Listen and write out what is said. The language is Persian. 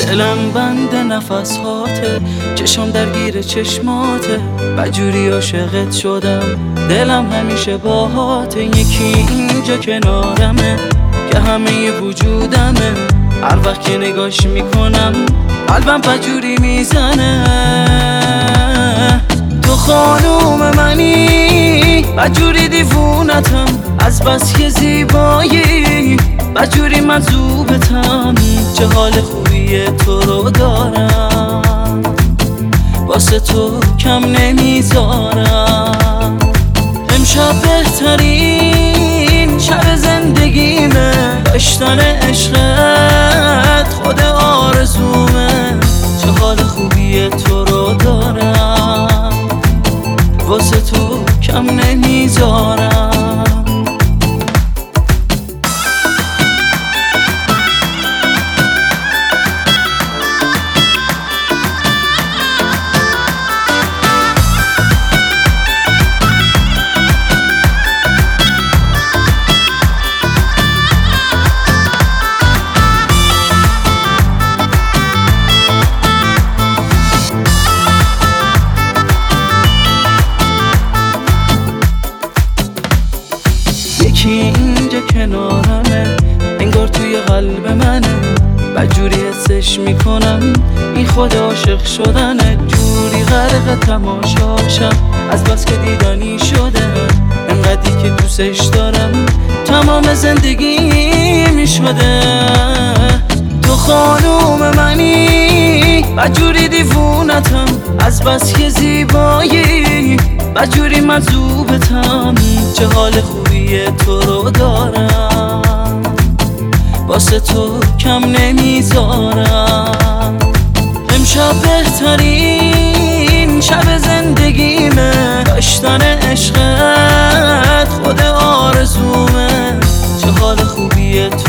دلم بند نفسهاته، چشم درگیر چشماته، بجوری عاشقت شدم، دلم همیشه باهاته. یکی اینجا کنارمه که همه وجودمه، هر وقت که نگاش میکنم قلبم بجوری میزنه. تو خانوم منی، بجوری دیوونتم، از بس که زیبایی بجوری مجذوبتم. چه حال خوبی تو رو دارم، واسه تو کم نمیذارم. امشب بهترین شب زندگیمه، داشتن عشقت خود آرزومه. چه حال خوبی تو رو دارم، واسه تو کم نمیذارم. یکی اینجا کنارمه، انگار توی قلب منه، بجوری حسش میکنم این خود عاشق شدنه. جوری غرق تماشاشم، از بس که دیدنی شده، انقدری که دوستش دارم تمام زندگی میشده. تو خانوم منی، بجوری دیوونتم، از بس که زیبایی بجوری مجذوبتم. چه حال خوبی تو رو دارم، واسه تو کم نمیذارم. امشب بهترین شب زندگیمه، داشتن عشقت خود آرزومه. چه حال خوبی تو